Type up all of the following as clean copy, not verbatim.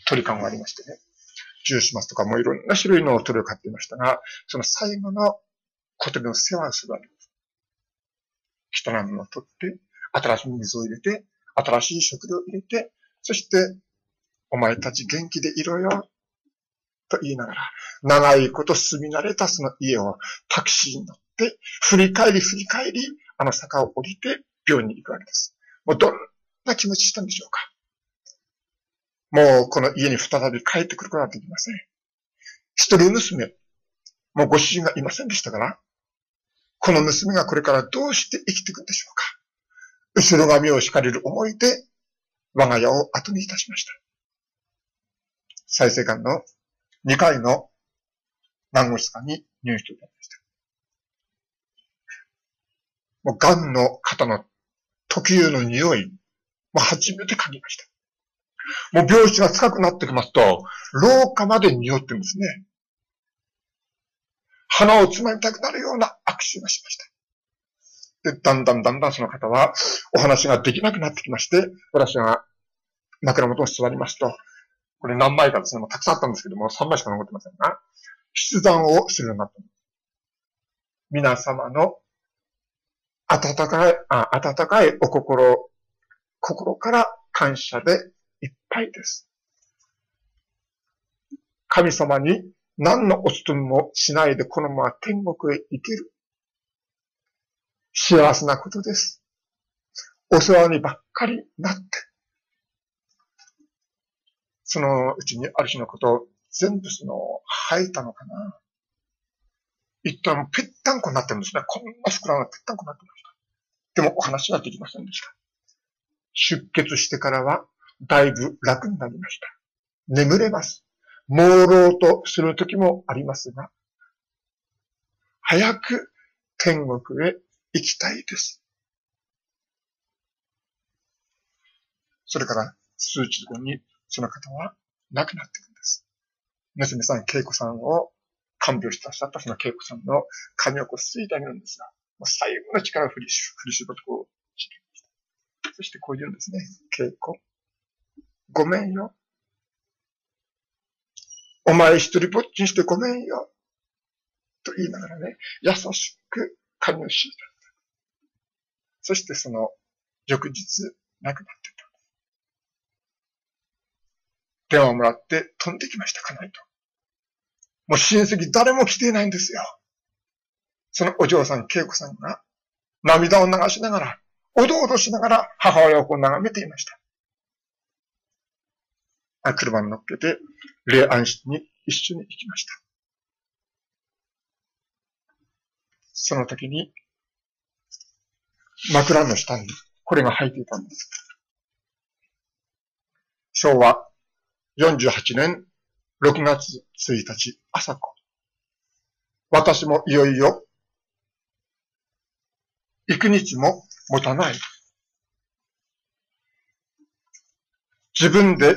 鳥かごがありましてね。ジューシマスとかもいろんな種類の鳥を飼っていましたが、その最後の小鳥の世話をするわけです。汚いものを取って、新しい水を入れて、新しい食料を入れて、そして、お前たち元気でいろよ、と言いながら、長いこと住み慣れたその家をタクシーに乗って、振り返り、あの坂を降りて病院に行くわけです。もうどんな気持ちしたんでしょうか。もうこの家に再び帰ってくることはできません。一人娘、もうご主人がいませんでしたから、この娘がこれからどうして生きていくんでしょうか。後ろ髪を敷かれる思いで、我が家を後にいたしました。再生館の2階の看護師さんに入院していただきました。もう癌の方の特有の匂い、もう初めて嗅ぎました。もう病室が近くなってきますと、廊下まで匂ってるんですね。鼻をつまみたくなるような握手がしました。で、だんだんその方はお話ができなくなってきまして、私が枕元に座りますと、これ何枚かですね、もうたくさんあったんですけども、3枚しか残ってませんが、筆談をするようになったんです。皆様の温かいお心から感謝でいっぱいです。神様に何のお勤めもしないでこのまま天国へ行ける。幸せなことです。お世話にばっかりなって。そのうちにある日のことを全部吐いたのかな。一旦ぺったんこになってるんですね。こんな膨らんだぺったんこになってました。でもお話はできませんでした。出血してからはだいぶ楽になりました。眠れます。朦朧とする時もありますが、早く天国へ行きたいです。それから数日後にその方は亡くなっていくんです。娘さん、恵子さんを看病してらっしゃったその恵子さんの髪をこうすいてあげるんですが、もう最後の力を振り絞ってこうしていました。そしてこう言うんですね。恵子、ごめんよ。お前一人ぼっちにしてごめんよ。と言いながらね、優しく髪を敷いた。そしてその翌日亡くなっていた。電話をもらって飛んできました、家内と。もう親戚誰も来ていないんですよ。そのお嬢さん、恵子さんが涙を流しながら、おどおどしながら母親をこう眺めていました。車に乗っけて、霊安室に一緒に行きました。その時に、枕の下にこれが入っていたんです。昭和48年6月1日朝子。私もいよいよ幾日も持たない。自分で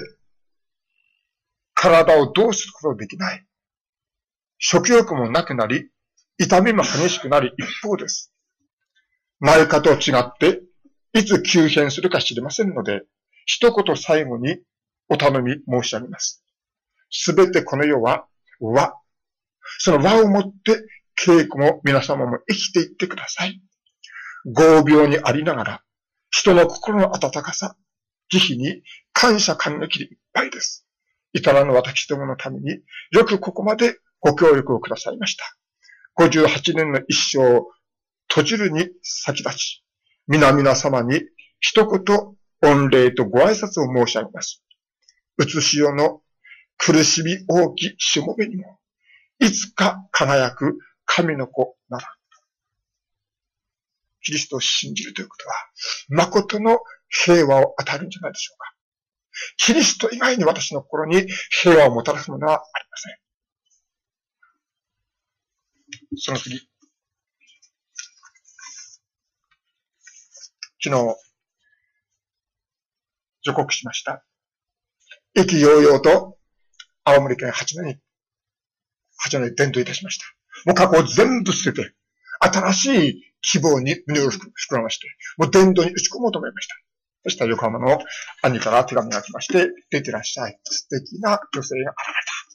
体をどうすることができない。食欲もなくなり、痛みも激しくなり一方です。内科と違って、いつ急変するか知りませんので、一言最後にお頼み申し上げます。すべてこの世は和。その和をもって、稽古も皆様も生きていってください。業病にありながら、人の心の温かさ、慈悲に感謝感激でいっぱいです。至らぬ私どものためによくここまでご協力をくださいました。58年の一生を閉じるに先立ち、皆様に一言御礼とご挨拶を申し上げます。うつし世の苦しみ大きしもべにも、いつか輝く神の子なら。キリストを信じるということは、誠の平和を与えるんじゃないでしょうか。キリスト以外に私の心に平和をもたらすものはありません。その次。昨日、予告しました。意気揚々と青森県八戸に伝統いたしました。もう過去を全部捨てて、新しい希望に胸を膨らまして、もう伝統に打ち込もうと思いました。 そしたら横浜の兄から手紙が来まして、出てらっしゃい。素敵な女性が現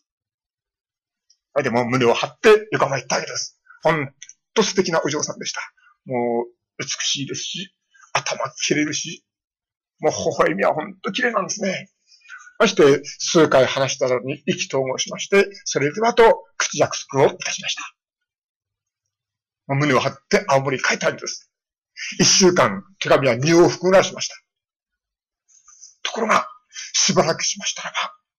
れた。でも胸を張って横浜行ったわけです。ほんと素敵なお嬢さんでした。もう美しいですし、頭切れるし、もう微笑みはほんと綺麗なんですね。そして数回話したのに意気投合しまして、それではと口約束をいたしました。もう胸を張って青森に帰ったわけです。1週間手紙は2往復ぐらいしました。ところが、しばらくしましたらば、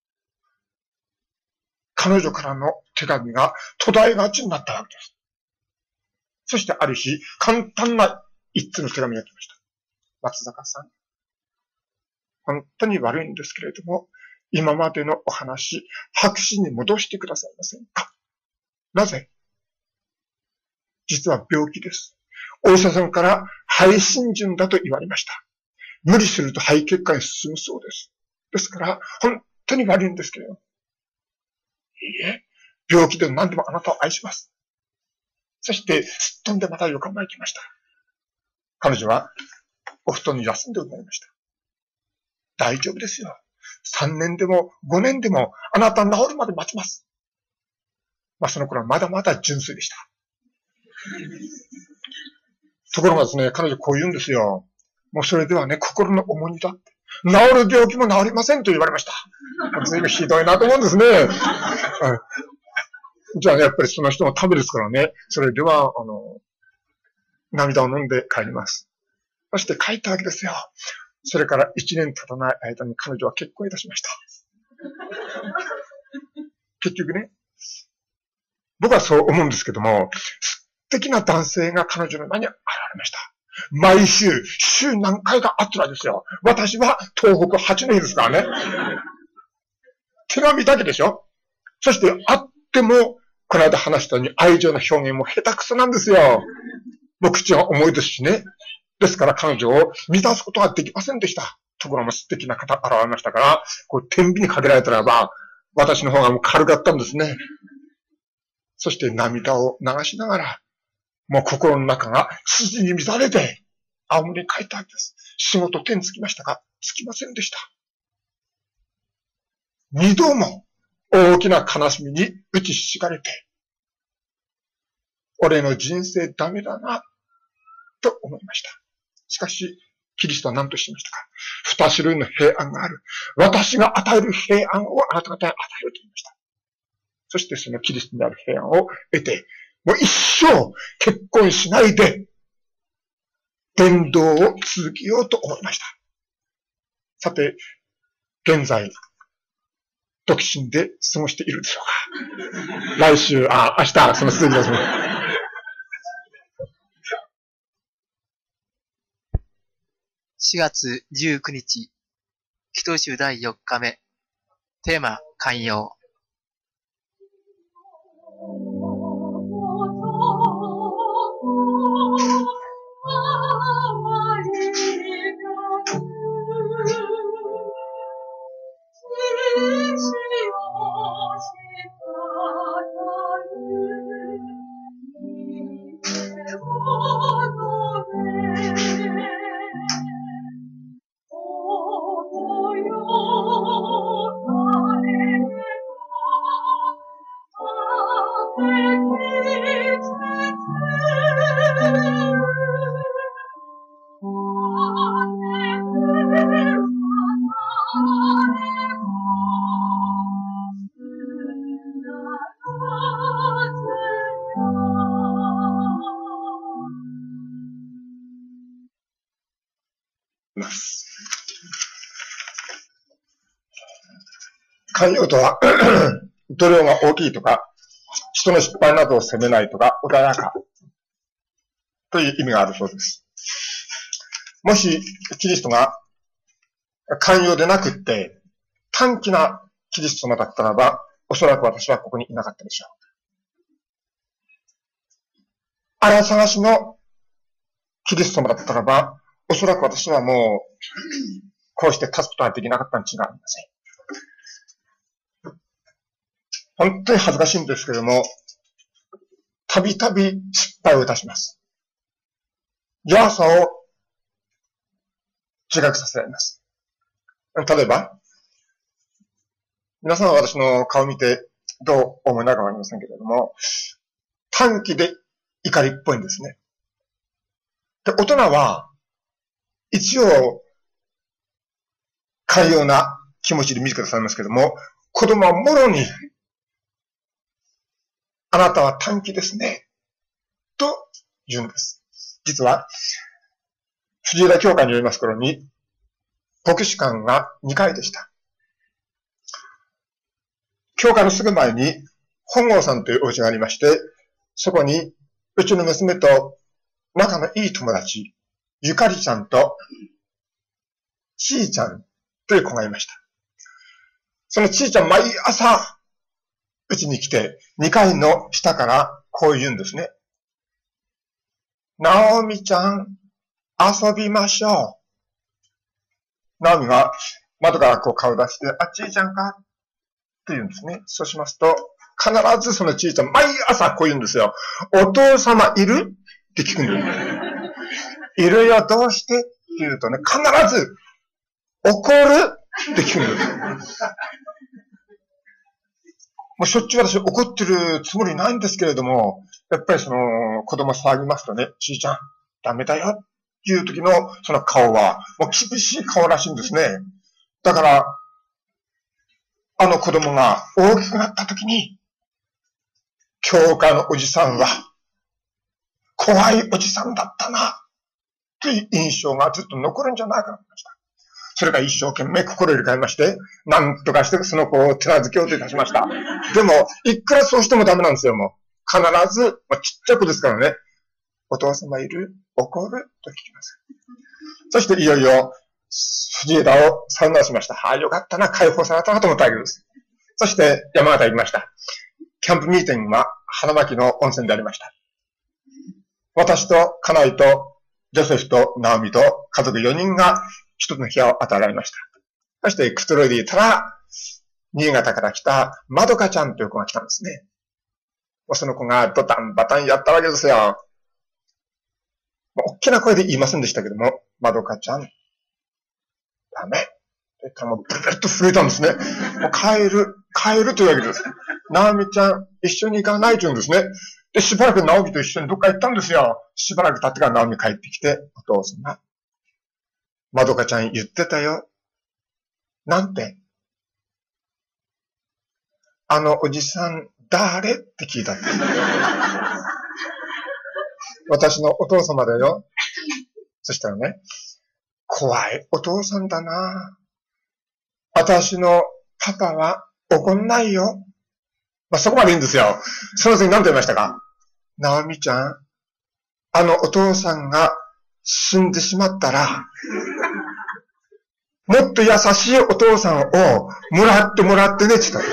彼女からの手紙が途絶えがちになったわけです。そしてある日、簡単な一通の手紙が来ました。松坂さん、本当に悪いんですけれども、今までのお話、白紙に戻してくださいませんか？なぜ？実は病気です。お医者さんから肺浸潤だと言われました。無理すると肺結果に進むそうです。ですから、本当に悪いんですけれども。いいえ、病気でも何でもあなたを愛します。そして、すっ飛んでまた横浜へ行きました。彼女は、お布団に休んでおられました。大丈夫ですよ。3年でも5年でも、あなた治るまで待ちます。その頃はまだまだ純粋でした。ところがですね、彼女こう言うんですよ。もうそれではね、心の重荷だって。治る病気も治りませんと言われました。随分ひどいなと思うんですね。じゃあね、やっぱりその人のためですからね、それでは、涙を飲んで帰ります。そして帰ったわけですよ。それから1年経たない間に彼女は結婚いたしました。結局ね、僕はそう思うんですけども、素敵な男性が彼女の前に現れました。毎週何回か会ってるわけですよ。私は東北8の日ですからね。手紙だけでしょ。そして会っても、この間話したように愛情の表現も下手くそなんですよ。僕口は重いですしね。ですから彼女を満たすことができませんでした。ところが素敵な方現れましたから、天秤にかけられたらば、私の方がもう軽かったんですね。そして涙を流しながら、もう心の中が筋に乱れて、青森に帰ったわけです。仕事手につきましたか？つきませんでした。2度も大きな悲しみに打ちひしがれて、俺の人生ダメだな、と思いました。しかし、キリストは何としましたか？2種類の平安がある。私が与える平安をあなた方に与えると言いました。そしてそのキリストにある平安を得て、もう一生結婚しないで、伝道を続けようと思いました。さて、現在、独身で過ごしているでしょうか？来週、明日、その数字ですね。 4月19日、祈祷集第4日目、テーマ、寛容。 寛容とは、度量が大きいとか、人の失敗などを責めないとか、穏やかという意味があるそうです。もし、キリストが寛容でなくって、短気なキリスト様だったならば、おそらく私はここにいなかったでしょう。荒探しのキリスト様だったならば、おそらく私はもう、こうして立つことができなかったに違いありません。本当に恥ずかしいんですけれども、たびたび失敗をいたします。弱さを自覚させられます。例えば、皆さんは私の顔を見てどう思いながらわかりませんけれども、短気で怒りっぽいんですね。で、大人は、一応、寛容な気持ちで見てくださいますけれども、子供はもろに、あなたは短気ですね、と言うんです。実は、藤枝教会によります頃に、牧師館が2階でした。教会のすぐ前に、本郷さんというお家がありまして、そこに、うちの娘と仲のいい友達、ゆかりちゃんと、ちーちゃんという子がいました。そのちーちゃん毎朝、うちに来て、2階の下からこう言うんですね。なおみちゃん、遊びましょう。なおみが窓からこう顔出して、あ、ちーちゃんかって言うんですね。そうしますと、必ずそのちーちゃん、毎朝こう言うんですよ。お父様いるって聞くんです。いるよ、どうしてって言うとね、必ず、怒るって聞くんです。もうしょっちゅう私怒ってるつもりないんですけれども、やっぱりその子供騒ぎますとね、ちーちゃん、ダメだよっていう時のその顔は、もう厳しい顔らしいんですね。だから、あの子供が大きくなった時に、教会のおじさんは、怖いおじさんだったな、という印象がずっと残るんじゃないかと思いました。それが一生懸命心を入れ替えまして、なんとかしてその子を手なずけようといたしました。でも、いくらそうしてもダメなんですよ、もう。必ず、ちっちゃい子ですからね。お父様いる？怒る？と聞きます。そしていよいよ、藤枝をサウナをしました。はあ、よかったな、解放されたなと思ったわけです。そして山形行きました。キャンプミーティングは花巻の温泉でありました。私と家内とジョセフとナオミと家族4人が一つの部屋を与えられました。そしてくつろいでいたら、新潟から来たまどかちゃんという子が来たんですね。その子がドタンバタンやったわけですよ。大きな声で言いませんでしたけども、まどかちゃん、ダメ。って言ったらもうブルブルっと震えたんですね。もう帰るというわけです。ナオミちゃん、一緒に行かないと言うんですね。で、しばらくナオミと一緒にどっか行ったんですよ。しばらく経ってからナオミ帰ってきて、お父様、まどかちゃん言ってたよ。なんて？あのおじさん、誰？って聞いたんです。私のお父様だよ。そしたらね、怖いお父さんだな。私のパパは怒んないよ。そこまでいいんですよ。その次何て言いましたか？ナオミちゃん、あのお父さんが死んでしまったら、もっと優しいお父さんをもらってねって言った。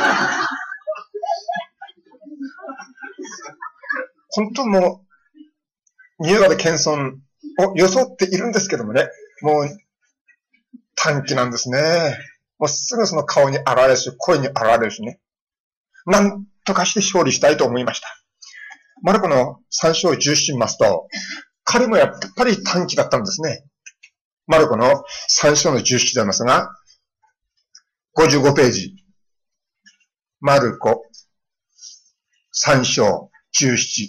本当もう、新潟で謙遜を装っているんですけどもね、もう短気なんですね。もうすぐその顔に現れるし、声に現れるしね。なんとかして勝利したいと思いました。マルコの3章17見ますと、彼もやっぱり短気だったんですね。マルコの3章の17でありますが、55ページ。マルコ3章17。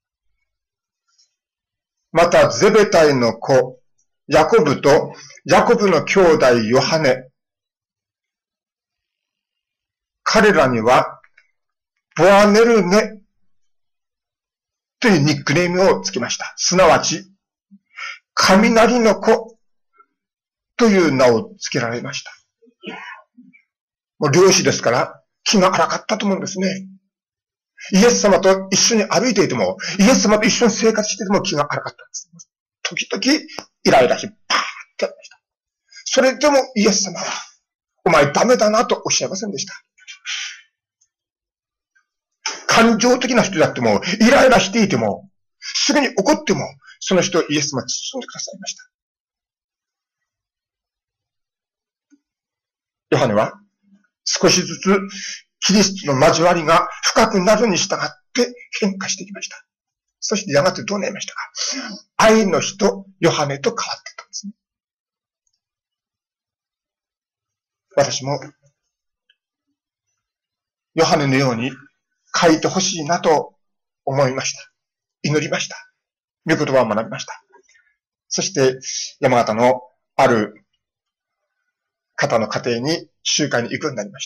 また、ゼベタイの子、ヤコブとヤコブの兄弟ヨハネ。彼らには、ボアネルネというニックネームをつけました。すなわち、雷の子という名をつけられました。もう漁師ですから、気が荒かったと思うんですね。イエス様と一緒に歩いていても、イエス様と一緒に生活していても気が荒かったんです。時々、イライラし、パーってやりました。それでもイエス様は、お前ダメだなとおっしゃいませんでした。感情的な人であっても、イライラしていても、すぐに怒っても、その人をイエス様は包んでくださいました。ヨハネは、少しずつ、キリストの交わりが深くなるに従って変化してきました。そしてやがてどうなりましたか？愛の人、ヨハネと変わっていったんですね。 私も、ヨハネのように書いてほしいなと思いました。祈りました。御言葉を学びました。そして、山形のある方の家庭に集会に行くようになりました。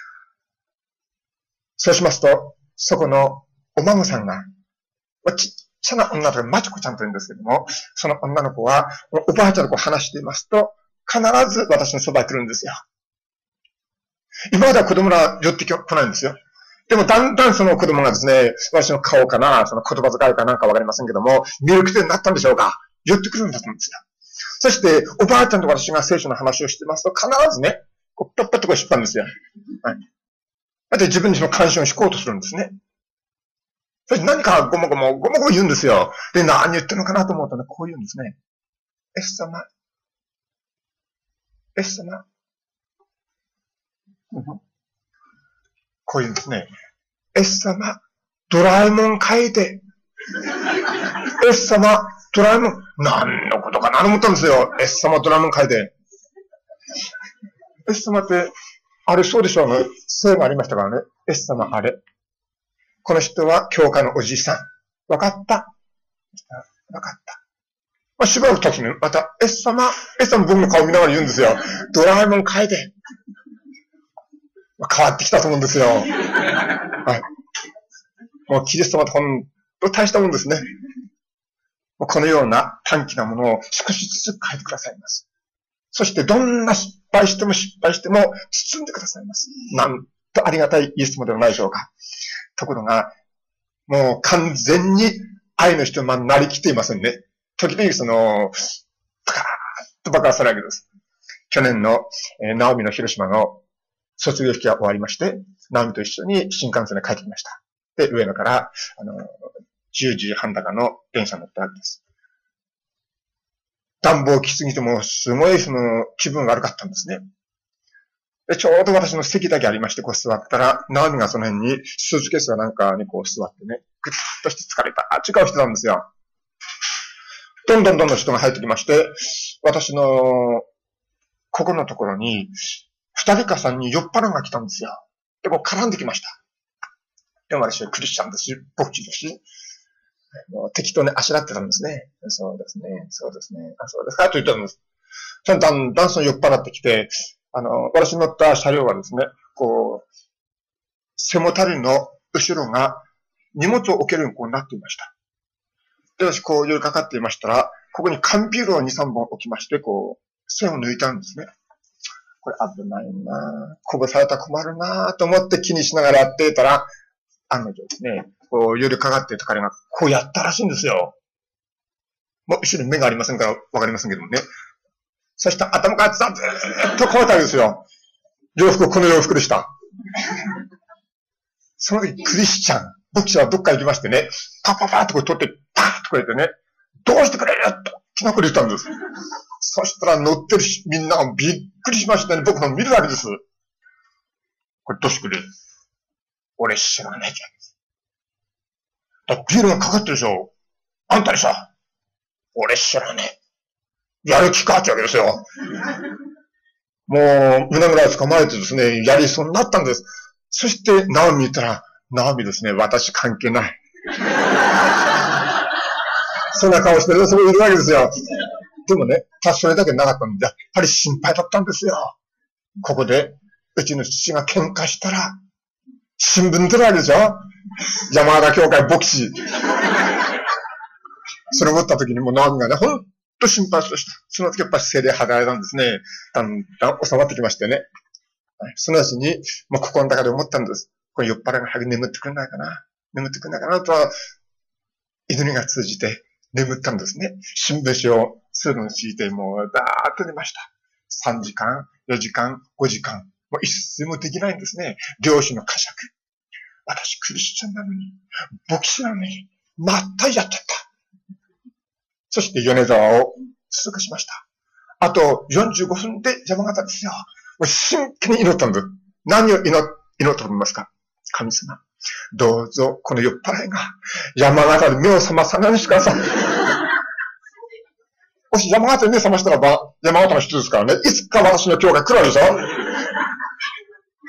そうしますと、そこのお孫さんが、ちっちゃな女の子がまちこちゃんと言うんですけども、その女の子は、おばあちゃんの子を話していますと、必ず私のそばに来るんですよ。今までは子供ら寄ってこないんですよ。でもだんだんその子供がですね、私の顔かな、その言葉遣いかなんかわかりませんけども、見る癖になったんでしょうか。寄ってくるんだと思うんですよ。そして、おばあちゃんと私が聖書の話をしてますと、必ずね、こうパッパッとこう引っ張るんですよ。はい。だって自分にその関心を引こうとするんですね。そして何かごもごも言うんですよ。で、何言ってるのかなと思うとね、こう言うんですね。イエス様。イエス様。こう言うんですね。イエス様、ドラえもん書いて。イエス様、ドラえもん、何のことかなと思ったんですよ。イエス様、ドラえもん書いて。イエス様って、あれそうでしょうね。姓がありましたからね。イエス様、あれ。この人は教会のおじいさん。わかった。わかった。まあ、しばらく経つね。また、イエス様僕の顔見ながら言うんですよ。ドラえもん書いて。変わってきたと思うんですよ。はい。もうキリストは本当大したもんですね。このような短期なものを少しずつ変えてくださいます。そしてどんな失敗しても包んでくださいます。なんとありがたいイエス様ではないでしょうか。ところが、もう完全に愛の人はなりきっていませんね。時々パカーッと爆発されるわけです。去年の、ナオミの広島の卒業式が終わりまして、ナオミと一緒に新幹線で帰ってきました。で、上野から、10時半高の電車に乗ったわけです。暖房きすぎても、すごい気分が悪かったんですね。で、ちょうど私の席だけありまして、こう座ったら、ナオミがその辺に、スーツケースがなんかにこう座ってね、ぐっとして疲れた、違う人なんですよ。どんどん人が入ってきまして、私の、ここのところに、2人か3人酔っ払いが来たんですよ。で、こう絡んできました。でも私はクリスチャンですし、牧師ですし、もう適当にあしらってたんですね。そうですね、そうですね、そうですか、と言ったんです。だんだん酔っ払ってきて、私の乗った車両はですね、こう、背もたれの後ろが荷物を置けるようにこうなっていました。で、私こう寄りかかっていましたら、ここに缶ビールを2、3本置きまして、こう、線を抜いたんですね。これ危ないなぁ。こぼされたら困るなぁと思って気にしながらやっていたら、案の定ですね、こう寄りかかっていた彼がこうやったらしいんですよ。もう後ろに目がありませんからわかりませんけどもね。そしたら頭からずーっとこうやったわけですよ。この洋服でした。その時クリスチャン、牧師はどっか行きましてね、パッとこう取って、パーッとこうやってね、どうしてくれると、きなこで言ったんです。そしたら乗ってるみんながびっくりしましたね。僕も見るだけです。これどうしてくれる？俺知らないじゃん。だビールがかかってるでしょ。あんたにさ、俺知らねえ。やる気かってわけですよ。もう、胸ぐらい掴まれてですね、やりそうになったんです。そして、ナオミ言ったら、ナオミですね、私関係ない。そんな顔してる、そこいるわけですよ。でもね、それだけなかったんで、やっぱり心配だったんですよ。ここで、うちの父が喧嘩したら、新聞出るわけでしょ？山形教会牧師。それを思った時にもうナオミがね、ほんと心配した。その時やっぱり精霊肌なんですね。だんだん収まってきましてね。そのうちに、もう心の中で思ったんです。これ酔っ払いが早く眠ってくんないかなとは、祈りが通じて眠ったんですね。新聞紙をすぐに敷いて、もうだーっと寝ました。3時間、4時間、5時間。もう一睡もできないんですね。漁師の呵責。私クリスチャンなのに、牧師なのに、まったりやっちゃった。そして米沢を通過しました。あと45分で山形ですよ。もう真剣に祈ったんです。何を祈ったと思いますか？神様。どうぞ、この酔っ払いが山形で目を覚まさないようにしてください。もし山形で目を覚ましたらば、山形の人ですからね、いつか私の教会来るわけでしょ？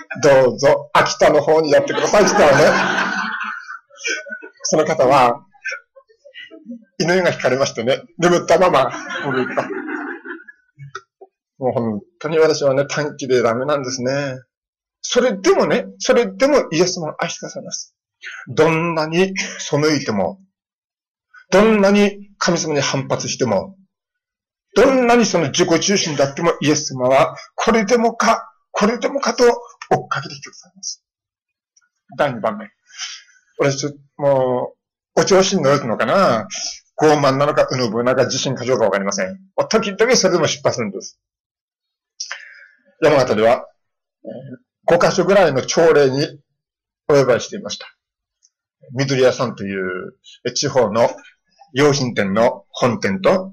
どうぞ、秋田の方にやってくださいって言ったらね、その方は、祈りが惹かれましてね、眠ったまま、戻った。もう本当に私はね、短気でダメなんですね。それでもイエス様を愛してくださいます。どんなに背いても、どんなに神様に反発しても、どんなにその自己中心であってもイエス様は、これでもかと追っかけてきてくださいます。第2番目。俺もう、お調子に乗るのかな、傲慢なのか、うぬぼなのか、自信過剰かわかりません。時々それでも失敗するんです。山形では、5カ所ぐらいの朝礼にお呼ばれしていました。緑屋さんという地方の洋品店の本店と、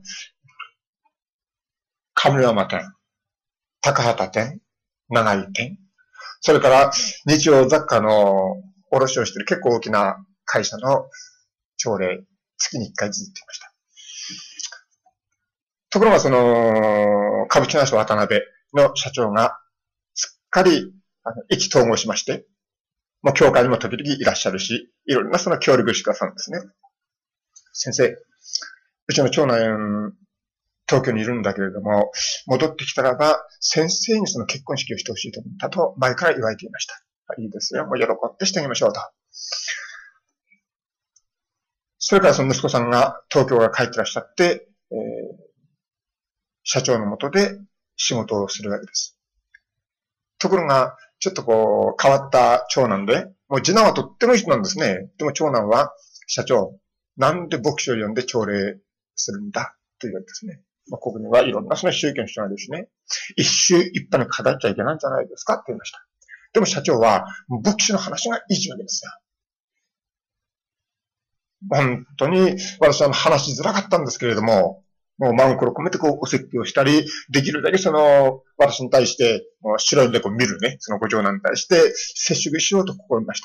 上山店、高畑店、長井店、それから日用雑貨の卸をしている結構大きな会社の朝礼、月に1回ずつ行っていました。ところがその株式会社渡辺の社長がすっかり意気投合しまして、もう教会にも時々いらっしゃるし、いろんなその協力してくださるんですね。先生、うちの長男、東京にいるんだけれども、戻ってきたらば、先生にその結婚式をしてほしいと思ったと前から言われていました。いいですよ。もう喜んでしてあげましょうと。それからその息子さんが東京から帰ってらっしゃって、社長の下で仕事をするわけです。ところが、ちょっとこう、変わった長男で、もう次男はとってもいい人なんですね。でも長男は、社長、なんで牧師を呼んで朝礼するんだというわけですね。ここにはいろんなその宗教の人がいるしね、一宗一派に語っちゃいけないんじゃないですかって言いました。でも社長は、牧師の話がいいわけですよ。本当に私は話しづらかったんですけれども、もう真心込めてこうお説教したり、できるだけその私に対して、もう白い目でこう見るね、そのご長男に対して接触しようと試みました。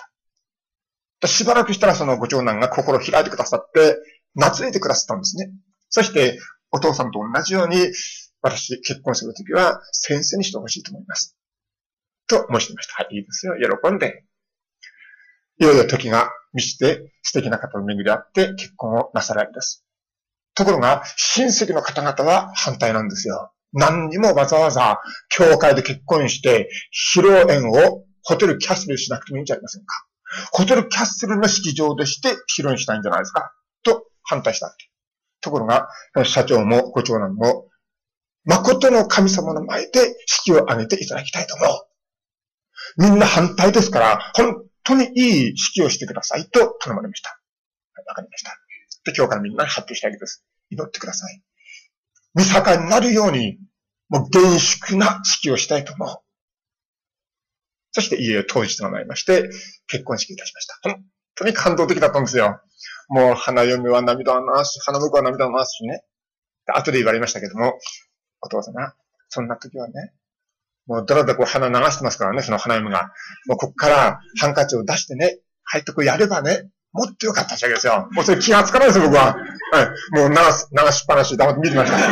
しばらくしたらそのご長男が心を開いてくださって、懐いてくださったんですね。そして、お父さんと同じように、私結婚するときは先生にしてほしいと思います。と申していました。はい、いいですよ。喜んで。いよいよ時が満ちて素敵な方を巡り合って結婚をなさられです。ところが、親戚の方々は反対なんですよ。何にもわざわざ教会で結婚して、披露宴をホテルキャッスルしなくてもいいんじゃありませんか。ホテルキャッスルの式場でして披露宴したいんじゃないですか。と反対した。ところが、社長もご長男も、誠の神様の前で式を挙げていただきたいと思う。みんな反対ですから、本当にいい式をしてくださいと頼まれました。わかりました。で、教会のみんなに発表したわけです。祈ってください。見境になるように、もう厳粛な式をしたいと思う。そして家を当日となりまして、結婚式いたしました。本当に感動的だったんですよ。もう花嫁は涙を流し、花婿は涙を流すしね。後で言われましたけども、お父様、そんな時はね、もうだらだらこう鼻流してますからね、その花嫁が。もうこっからハンカチを出してね、はいとこうやればね、もっとよかったわけですよ。もうそれ気がつかないですよ、僕は。はい。もう流しっぱなし黙って見てました。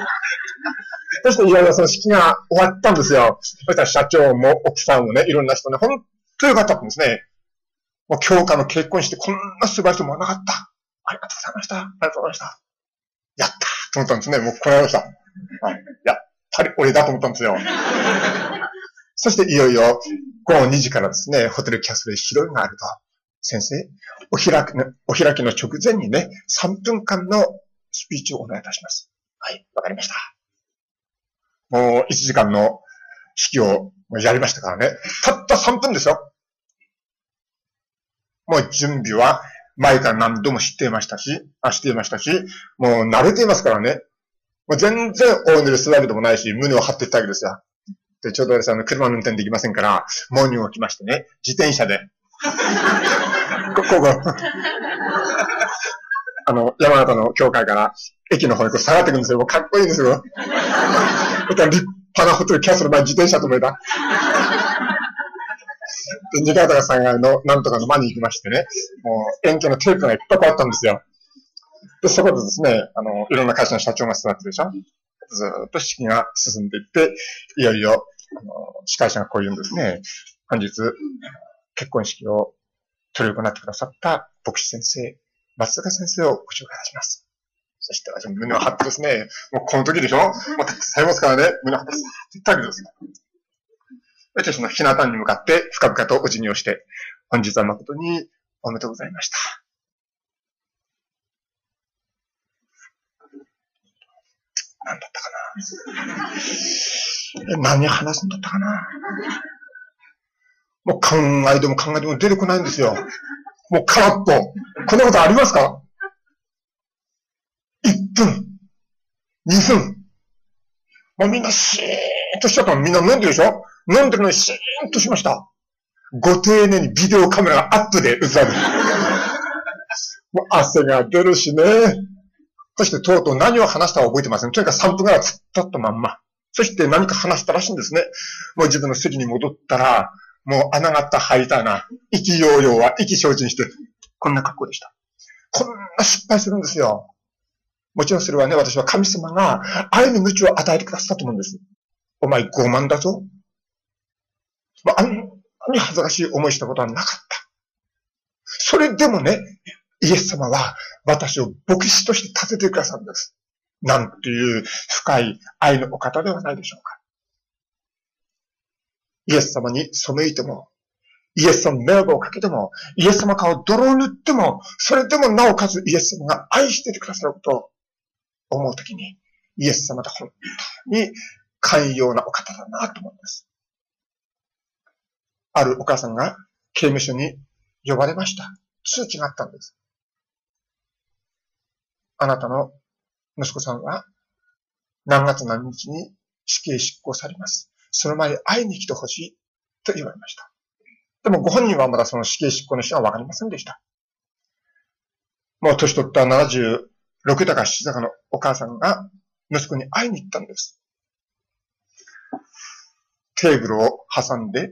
そしていろいろその式が終わったんですよ。そしたら社長も奥さんもね、いろんな人ね、本当によかったんですね。もう教科の結婚してこんな素晴らしいと思わなかった。ありがとうございました。ありがとうございました。やったと思ったんですね。もうこれました。はい。やっぱり俺だと思ったんですよ。そしていよいよ午後2時からですね、ホテルキャスルで披露宴があると。先生、お開きの直前にね、3分間のスピーチをお願いいたします。はい、わかりました。もう1時間の式をやりましたからね。たった3分ですよ。もう準備は前から何度もしていましたし、もう慣れていますからね。もう全然大濡れするわけでもないし、胸を張っていったわけですよ。で、ちょうど私車の運転できませんから、モーニングを来ましてね、自転車で。山形の教会から駅の方に下がっていくんですよ。もうかっこいいんですよ。立派なホテルキャスル前自転車止めた。で、新潟が3階のなんとかの間に行きましてね、もう延期のテープがいっぱいあったんですよ。で、そこでですね、いろんな会社の社長が座ってるでしょ。ずーっと式が進んでいって、いよいよ司会者がこう言うんですね。本日、結婚式を執り行ってくださった牧師先生、松坂先生をご紹介いたします。そして私も胸を張ってですね、もうこの時でしょ、もうたくさんいますからね、胸を張ってさーって言ったわけですよ。私のひな壇に向かって深々とお辞儀をして、本日は誠におめでとうございました。何だったかな。何話すんだったかな。もう考えても考えても出てこないんですよ。もう空っぽ。こんなことありますか？ 1 分、2分。もうみんなシーンとしちゃったの。みんな飲んでるでしょ？飲んでるのにシーンとしました。ご丁寧にビデオカメラがアップで映される。もう汗が出るしね。そしてとうとう何を話したか覚えてません。とにかく3分ぐらい突っ立ったまんま。そして何か話したらしいんですね。もう自分の席に戻ったら、もう穴があった吐いたな。意気揚々は意気消沈して、こんな格好でした。こんな失敗するんですよ。もちろんそれはね、私は神様が愛の道を与えてくださったと思うんです。お前傲慢だぞ。あんなに恥ずかしい思いしたことはなかった。それでもね、イエス様は私を牧師として立ててくださるんです。なんていう深い愛のお方ではないでしょうか。イエス様に背いても、イエス様に迷惑をかけても、イエス様から泥を塗っても、それでもなおかつイエス様が愛していてくださることを思うときに、イエス様って本当に寛容なお方だなと思うんです。あるお母さんが刑務所に呼ばれました。通知があったんです。あなたの息子さんは何月何日に死刑執行されます。その前に会いに来てほしいと言われました。でもご本人はまだその死刑執行の日はわかりませんでした。もう年取った76だか7だかのお母さんが息子に会いに行ったんです。テーブルを挟んで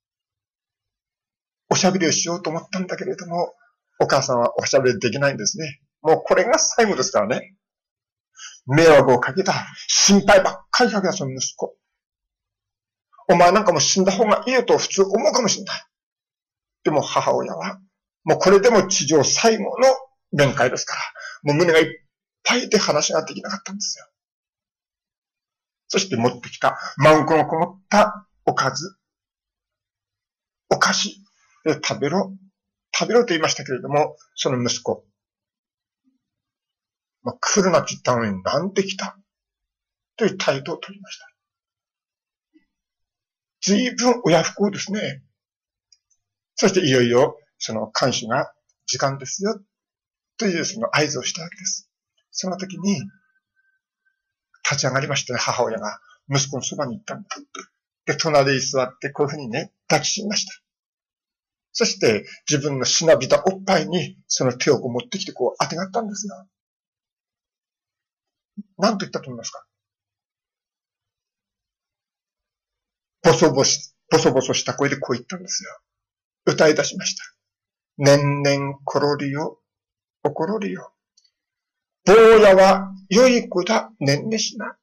おしゃべりをしようと思ったんだけれども、お母さんはおしゃべりできないんですね。もうこれが最後ですからね。迷惑をかけた。心配ばっかりかけたその息子。お前なんかもう死んだ方がいいよと普通思うかもしれない。でも母親は、もうこれでも地上最後の面会ですから、もう胸がいっぱいで話ができなかったんですよ。そして持ってきたマンコのこもったおかず、お菓子、食べろと言いましたけれども、その息子、来るなって言ったのになんで来たという態度を取りました。随分親不孝ですね。そしていよいよその看守が時間ですよというその合図をしたわけです。その時に立ち上がりまして、ね、母親が息子のそばに行ったんだ。で、隣に座ってこういうふうにね、抱きしめました。そして自分のしなびたおっぱいにその手をこう持ってきてこう当てがったんですよ。何と言ったと思いますか？ボソボソした声でこう言ったんですよ。歌い出しました。年々ころりよ、おころりよ。坊やは良い子だ、ねんねしな。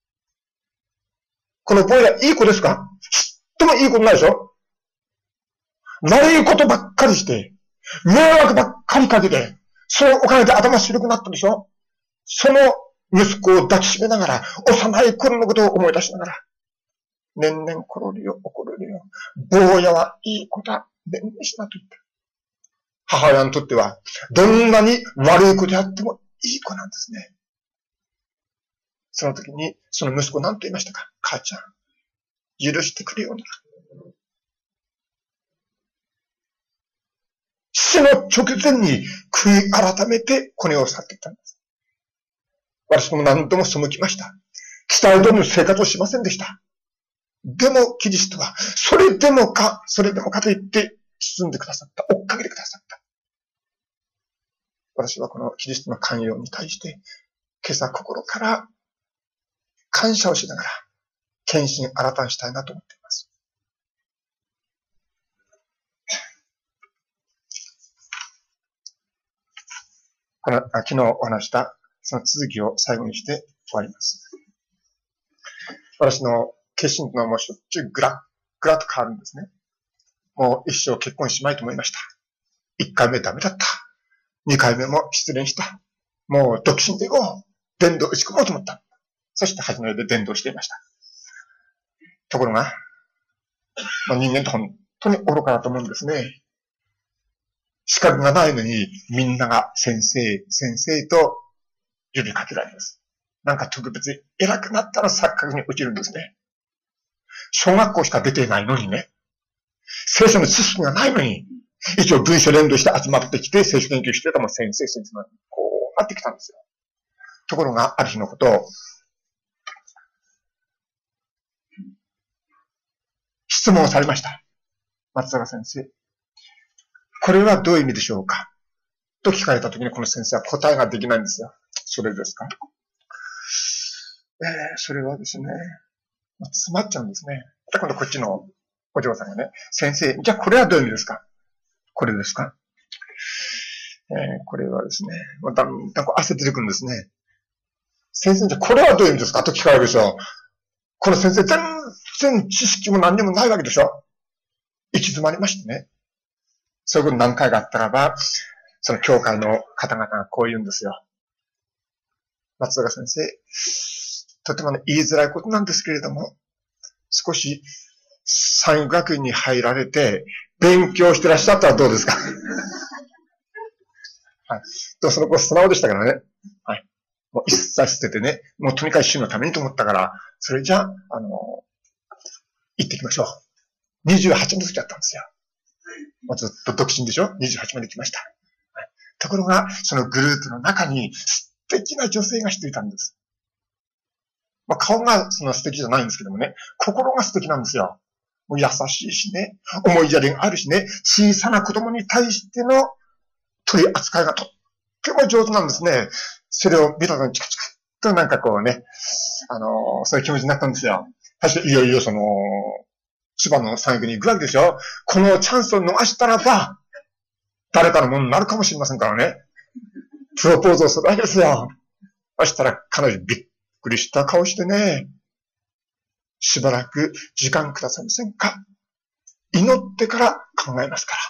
この坊やいい子ですか？ちっともいい子ないでしょ？悪いことばっかりして、迷惑ばっかりかけて、そのおかげで頭白くなったでしょ？その息子を抱きしめながら、幼い頃のことを思い出しながら、年々ころりよ、おころりよ。坊やはいい子だ、ねんねしなと言った。母親にとっては、どんなに悪い子であってもいい子なんですね。その時に、その息子何と言いましたか？母ちゃん、許してくれよな。死の直前に悔い改めてこの世を去っていったんです。私も何度も背きました。期待通りの生活をしませんでした。でもキリストは、それでもかと言って包んでくださった。追っかけてくださった。私はこのキリストの寛容に対して、今朝心から感謝をしながら、献身改めしたいなと思っています。昨日お話したその続きを最後にして終わります。私の決心というのはもうしょっちゅうぐらっと変わるんですね。もう一生結婚しまいと思いました。1回目ダメだった。2回目も失恋した。もう独身でいこう。伝道打ち込もうと思った。そして初めて伝道していました。ところが、人間って本当に愚かだと思うんですね。資格がないのに、みんなが先生、先生と呼びかけられます。なんか特別偉くなったら錯覚に落ちるんですね。小学校しか出ていないのにね。聖書の知識がないのに、一応文書連動して集まってきて聖書研究してたも先生、先生がこうなってきたんですよ。ところが、ある日のことを、質問されました。松坂先生。これはどういう意味でしょうかと聞かれたときにこの先生は答えができないんですよ。それですかそれはですね、詰まっちゃうんですね。今度こっちのお嬢さんがね、先生、じゃあこれはどういう意味ですかこれですかこれはですね、だんだん汗出てくるんですね。先生、じゃあこれはどういう意味ですかと聞かれるでしょ。この先生、全然知識も何にもないわけでしょ。行き詰まりましてね。そういうこと何回かあったらば、その教会の方々がこう言うんですよ。松坂先生、とてもね、言いづらいことなんですけれども、少し産業学院に入られて、勉強してらっしゃったらどうですかはい。その子素直でしたからね。はい。もう一切捨ててね、もうとにかく主のためにと思ったから、それじゃあ、行ってきましょう。28の時だったんですよ。もうずっと独身でしょ ?28 まで来ました。はい。ところが、そのグループの中に素敵な女性が一人いたんです。顔がその素敵じゃないんですけどもね、心が素敵なんですよ。もう優しいしね、思いやりがあるしね、小さな子供に対しての取り扱いがとっても上手なんですね。それを見たときにチカチカとなんかこうね、そういう気持ちになったんですよ。確かいよいよその、千葉の産業に行くわけでしょ。このチャンスを逃したらば、誰かのものになるかもしれませんからね。プロポーズをするわけですよ。そしたら彼女びっくりした顔してね、しばらく時間くださいませんか？祈ってから考えますから。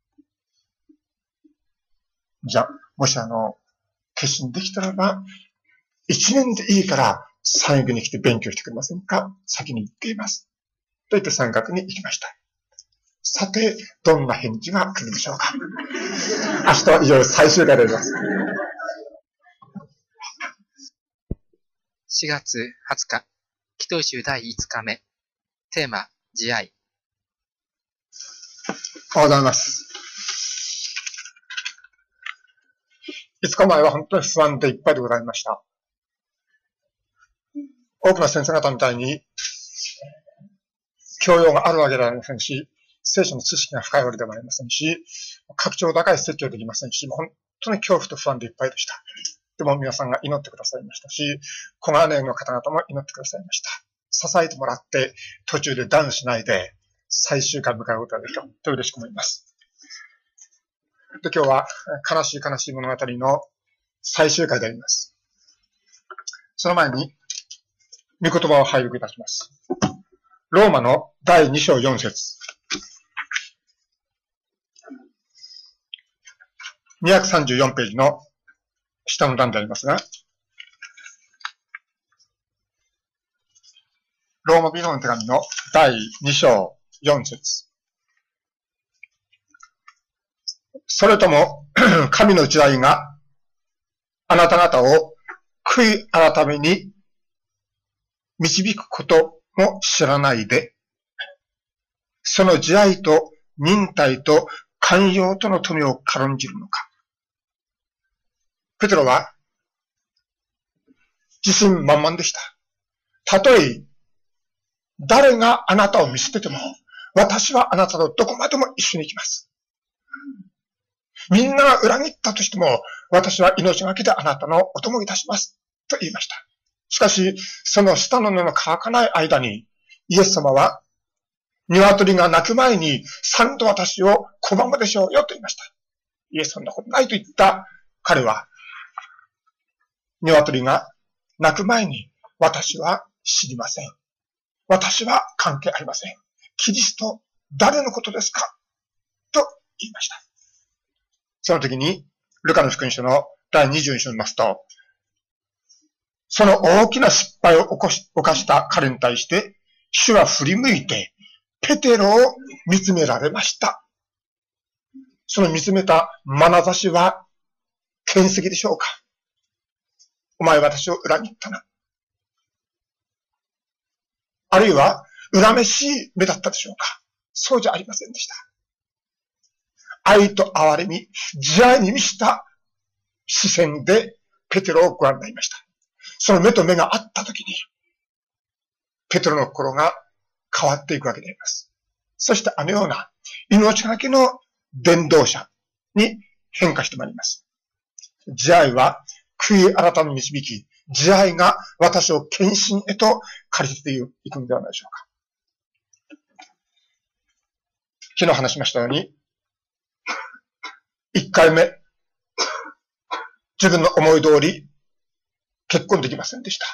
じゃあ、もし決心できたらば、1年でいいから産業に来て勉強してくれませんか？先に言っています。と言って産学に行きました。さて、どんな返事が来るでしょうか。明日は以上最終回であります。 4月20日、祈祷集第5日目。テーマ、慈愛。 おはようございます。5日前は本当に不安でいっぱいでございました。多くの先生方みたいに、教養があるわけではありませんし、聖書の知識が深いわけでもありませんし、格調高い説教できませんし、本当に恐怖と不安でいっぱいでした。でも皆さんが祈ってくださいましたし、小金井の方々も祈ってくださいました。支えてもらって、途中でダウンしないで、最終回迎えることができたと嬉しく思います。で、今日は悲しい悲しい物語の最終回であります。その前に、御言葉を拝読いたします。ローマの第2章4節。234ページの下の段でありますが、ローマ人の手紙の第2章4節。それとも、神の慈愛があなた方を悔い改めに導くことも知らないで、その慈愛と忍耐と寛容との富を軽んじるのか。ペテロは自信満々でした。たとえ誰があなたを見捨てても、私はあなたとどこまでも一緒に行きます。みんなが裏切ったとしても、私は命がけであなたのお供いたします。と言いました。しかし、その下の根の乾かない間に、イエス様は、鶏が鳴く前に3度私を拒むでしょうよと言いました。イエスそんなことないと言った彼は、鶏が鳴く前に私は知りません。 私は関係ありません。キリスト、誰のことですかと言いました。その時に、ルカの福音書の第22章を見ますと、その大きな失敗を犯した彼に対して、主は振り向いて、ペテロを見つめられました。その見つめた眼差しは、剣石でしょうか。お前私を裏切ったな。あるいは、恨めしい目だったでしょうか。そうじゃありませんでした。愛と憐れみ、慈愛に満ちた視線でペテロをご覧になりました。その目と目が合ったときに、ペテロの心が変わっていくわけであります。そしてあのような命がけの伝道者に変化してまいります。慈愛は悔い改めに導き、慈愛が私を献身へと駆り立てていくのではないでしょうか。昨日話しましたように、1回目、自分の思い通り結婚できませんでした。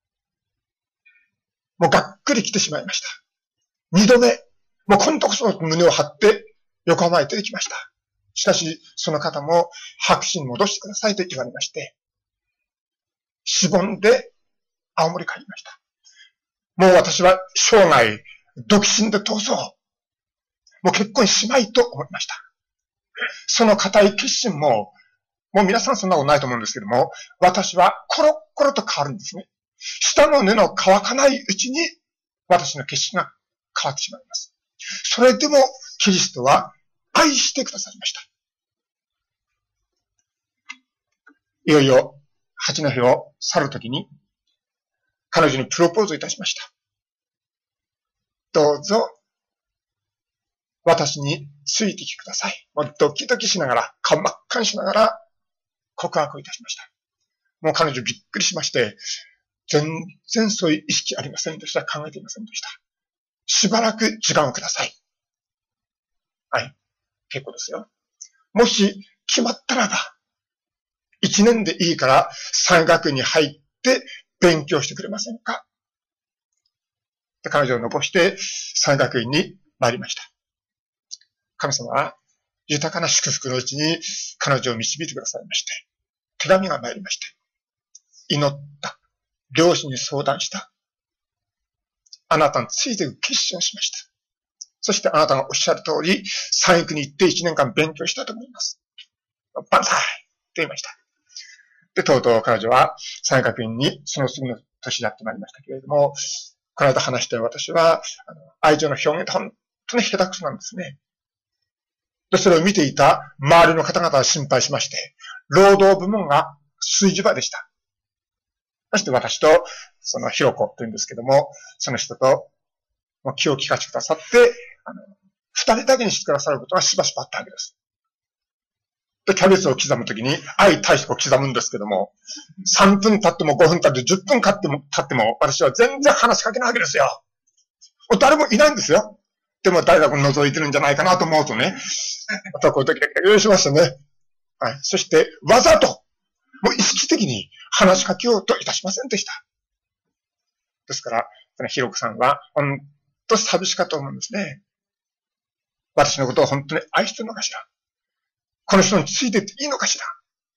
もうがっくり来てしまいました。2度目、もう今度こそ胸を張って横浜へ出てきました。しかし、その方も白紙に戻してくださいと言われまして、しぼんで青森帰りました。もう私は生涯独身で通そう。もう結婚しまいと思いました。その固い決心も、もう皆さんそんなことないと思うんですけども、私はコロッコロと変わるんですね。下の根の乾かないうちに私の決心が変わってしまいます。それでもキリストは愛してくださいました。いよいよ八戸を去るときに彼女にプロポーズいたしました。どうぞ私についてきてください。もうドキドキしながら、顔真っ赤にしながら告白をいたしました。もう彼女びっくりしまして、全然そういう意識ありませんでした。考えていませんでした。しばらく時間をください。はい。結構ですよ。もし決まったらば、1年でいいから山岳に入って勉強してくれませんか。で彼女を残して山岳院に参りました。神様は豊かな祝福のうちに彼女を導いてくださいまして、手紙が参りまして、祈った。両親に相談した。あなたについていく決心をしました。そしてあなたがおっしゃる通り、山岳に行って1年間勉強したと思います。万歳と言いました。で、とうとう彼女は山岳院にその次の年やってまいりましたけれども、この間話したよ私は、愛情の表現って本当に下手くそなんですね。で、それを見ていた周りの方々は心配しまして、労働部門が炊事場でした。そして私と、そのひろこというんですけども、その人と気を利かせてくださって、二人だけにしてくださることがしばしばあったわけです。で、キャベツを刻むときに、愛大して刻むんですけども、3分経っても5分経って10分経っても、私は全然話しかけないわけですよ。誰もいないんですよ。でも誰か覗いてるんじゃないかなと思うとね、またこういう時だけ許しましたね。はい。そして、わざと、もう意識的に話しかけようといたしませんでした。ですから、ひろこさんは、本当寂しかったと思うんですね。私のことを本当に愛してるのかしら。この人についてっていいのかしら。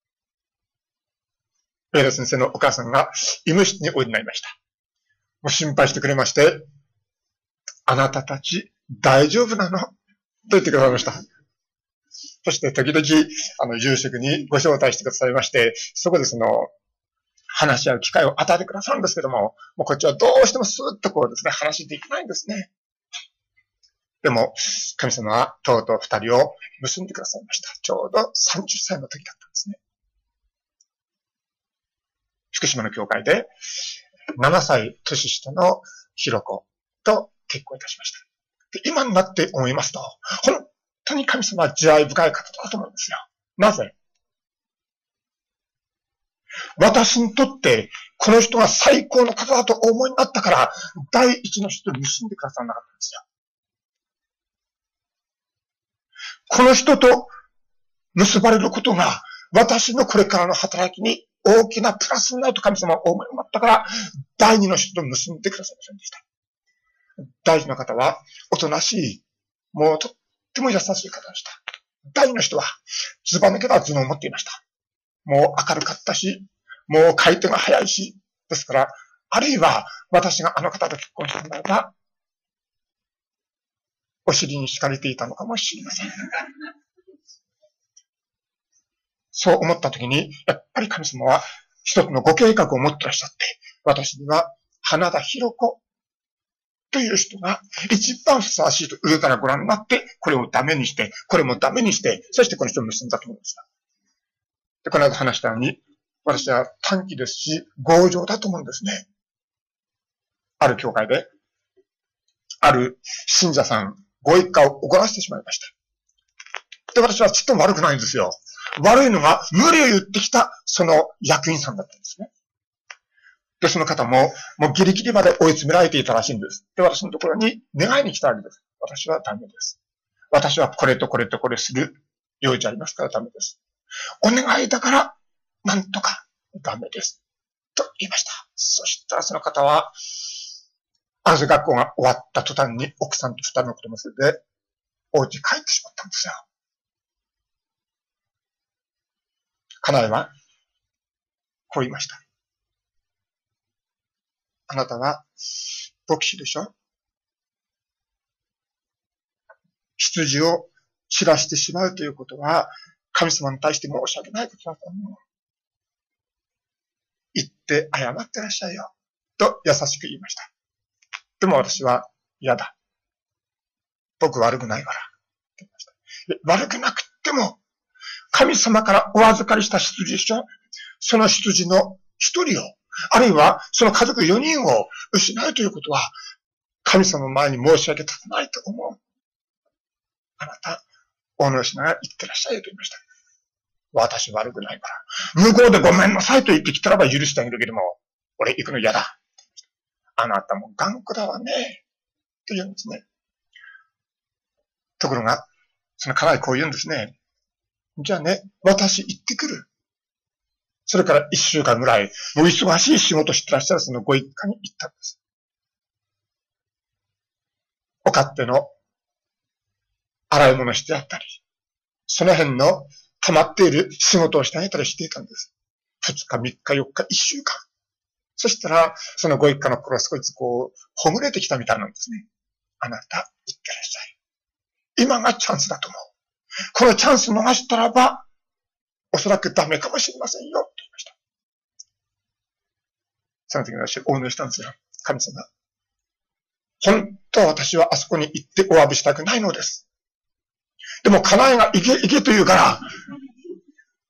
ベイラ先生のお母さんが医務室においでになりました。もう心配してくれまして、あなたたち大丈夫なのと言ってくださいました。そして時々、住職にご招待してくださいまして、そこで話し合う機会を与えてくださるんですけども、もうこっちはどうしてもスーッとこうですね、話できないんですね。でも、神様はとうとう二人を結んでくださいました。ちょうど30歳の時だったんですね。福島の教会で、7歳年下のひろこと結婚いたしました。で今になって思いますと、本当に神様は慈愛深い方だと思うんですよ。なぜ？私にとって、この人が最高の方だとお思いになったから、第一の人と結んでくださらなかったんですよ。この人と結ばれることが、私のこれからの働きに大きなプラスになると神様はお思いになったから、第二の人と結んでくださいませんでした。 第一の方は、おとなしい、もうとっても優しい方でした。第二の人は、ずば抜けた頭脳を持っていました。もう明るかったし、もう回転が早いし、ですから、あるいは私があの方と結婚したならば、お尻に敷かれていたのかもしれません。そう思ったときに、やっぱり神様は一つのご計画を持ってらっしゃって、私には花田博子という人が一番ふさわしいと上からご覧になって、これをダメにして、これもダメにして、そしてこの人を結んだと思いました。で、この間話したように、私は短気ですし、強情だと思うんですね。ある教会で、ある信者さん、ご一家を怒らせてしまいました。で、私はちっとも悪くないんですよ。悪いのが無理を言ってきた、その役員さんだったんですね。で、その方も、もうギリギリまで追い詰められていたらしいんです。で、私のところに願いに来たわけです。私はダメです。私はこれとこれとこれする用事ありますからダメです。お願いだから、なんとかダメです。と言いました。そしたらその方は、ある学校が終わった途端に奥さんと二人の子供連れて、お家に帰ってしまったんですよ。家内は、こう言いました。あなたは、牧師でしょ？羊を散らしてしまうということは、神様に対して申し訳ないことだと思う。言って謝ってらっしゃいよ。と優しく言いました。でも私は嫌だ。僕悪くないから。言いました。悪くなくっても、神様からお預かりした羊でしょ？その羊の一人を、あるいはその家族4人を失うということは、神様の前に申し訳立たないと思う。あなた、大野吉野が言ってらっしゃいと言いました。私悪くないから。向こうでごめんなさいと言ってきたらば許してあげるけども、俺行くの嫌だ。あなたも頑固だわね。と言うんですね。ところが、その家内こう言うんですね。じゃあね、私行ってくる。それから1週間ぐらい、もう忙しい仕事してらっしゃるそのご一家に行ったんです。お勝手の洗い物してやったり、その辺の溜まっている仕事をしてあげたりしていたんです。2日、3日、4日、1週間。そしたら、そのご一家の頃少しこう、ほぐれてきたみたいなんですね。あなた、行ってらっしゃい。今がチャンスだと思う。このチャンス逃したらば、おそらくダメかもしれませんよ、と言いました。その時に私、お祈りしたんですよ。神様。本当は私はあそこに行ってお詫びしたくないのです。でも、家内が行けと言うから、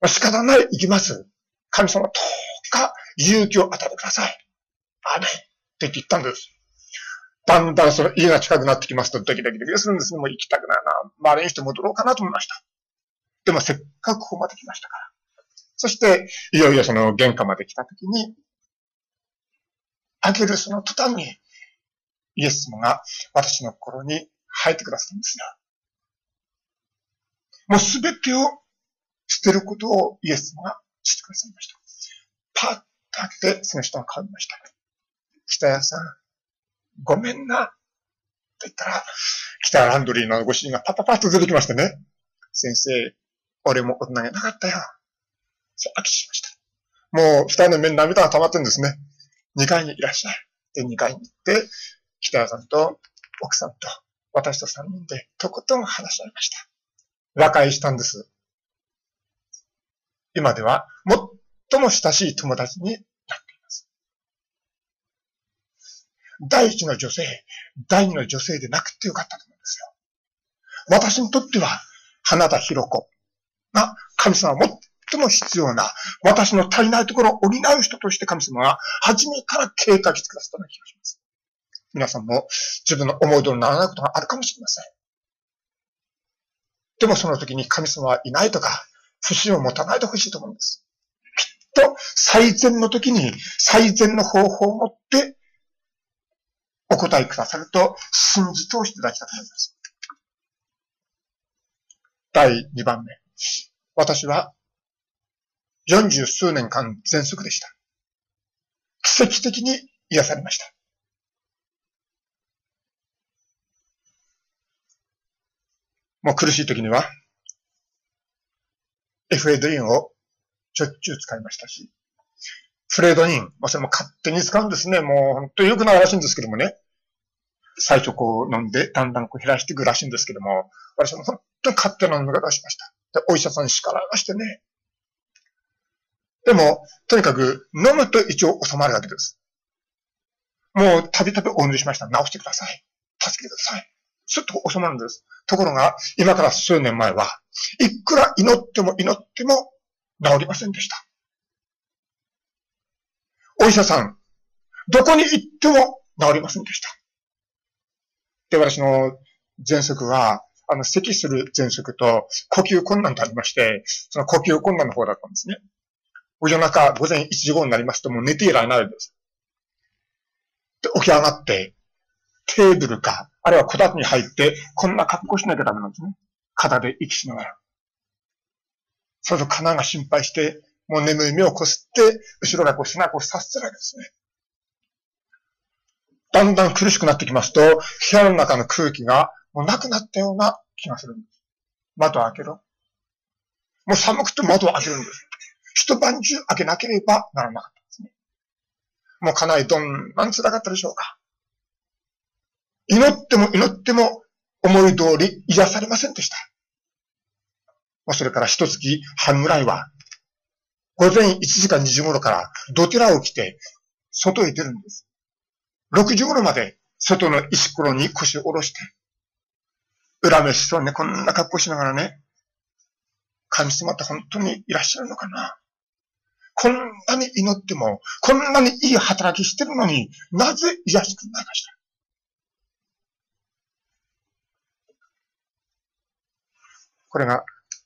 仕方ない、行きます。神様、どうか勇気を与えてください。アーメンって言ったんです。だんだんその家が近くなってきますとドキドキドキするんですね。もう行きたくないな。周りにして戻ろうかなと思いました。でもせっかくここまで来ましたから。そして、いよいよその玄関まで来たときに、開けるその途端に、イエス様が私の心に入ってくださったんですよ。もうすべてを捨てることをイエス様がしてくださいました。パッと開けて、その人が変わりました。北谷さん、ごめんな。って言ったら、北谷ランドリーのご主人がパパパッと出てきましてね。先生、俺も大人げなかったよ。そう、握手しました。もう、二人の目に涙が溜まってるんですね。2階にいらっしゃい。で、2階に行って、北谷さんと奥さんと私と3人でとことん話し合いました。和解したんです。今では最も親しい友達になっています。第一の女性、第二の女性でなくてよかったと思うんですよ。私にとっては、花田博子が神様は最も必要な、私の足りないところを補う人として神様が初めから計画してくださったような気がします。皆さんも自分の思い通りにならないことがあるかもしれません。でもその時に神様はいないとか、不信を持たないでほしいと思うんです。きっと最善の時に最善の方法を持ってお答えくださると信じ通していただきたいと思います。第2番目。私は40数年間喘息でした。奇跡的に癒されました。 もう苦しい時には、エフエドリンをしょっちゅう使いましたし、フレードニン、それも勝手に使うんですね。もう本当に良くないらしいんですけどもね。最初こう飲んで、だんだんこう減らしていくらしいんですけども、私は本当に勝手な飲み方をしました。で、お医者さんに叱られましてね。でも、とにかく飲むと一応収まるわけです。もうたびたびお祈りしました。治してください。助けてください。ちょっと収まるんです。ところが、今から数年前は、いくら祈っても治りませんでした。お医者さん、どこに行っても治りませんでした。で、私の喘息は、咳する喘息と呼吸困難とありまして、その呼吸困難の方だったんですね。夜中、午前1時頃になりますともう寝ていられないです。で、起き上がって、テーブルか、あるいはこたつに入って、こんな格好しなきゃダメなんですね。肩で息しながら。そうすると、かなが心配して、もう眠い目をこすって、後ろがこう背中をさするわけですね。だんだん苦しくなってきますと、部屋の中の空気がもうなくなったような気がするんです。窓を開けろ。もう寒くて窓を開けるんです。一晩中開けなければならなかったんですね。もうかなりどんなに辛かったでしょうか。祈っても思い通り癒されませんでした。それから一月半ぐらいは、午前1時か2時頃からどちらを着て外へ出るんです。6時頃まで外の石ころに腰を下ろして、恨めしそうね、こんな格好しながらね、神様って本当にいらっしゃるのかな。こんなに祈っても、こんなにいい働きしてるのになぜ癒してくれないかしら。これが、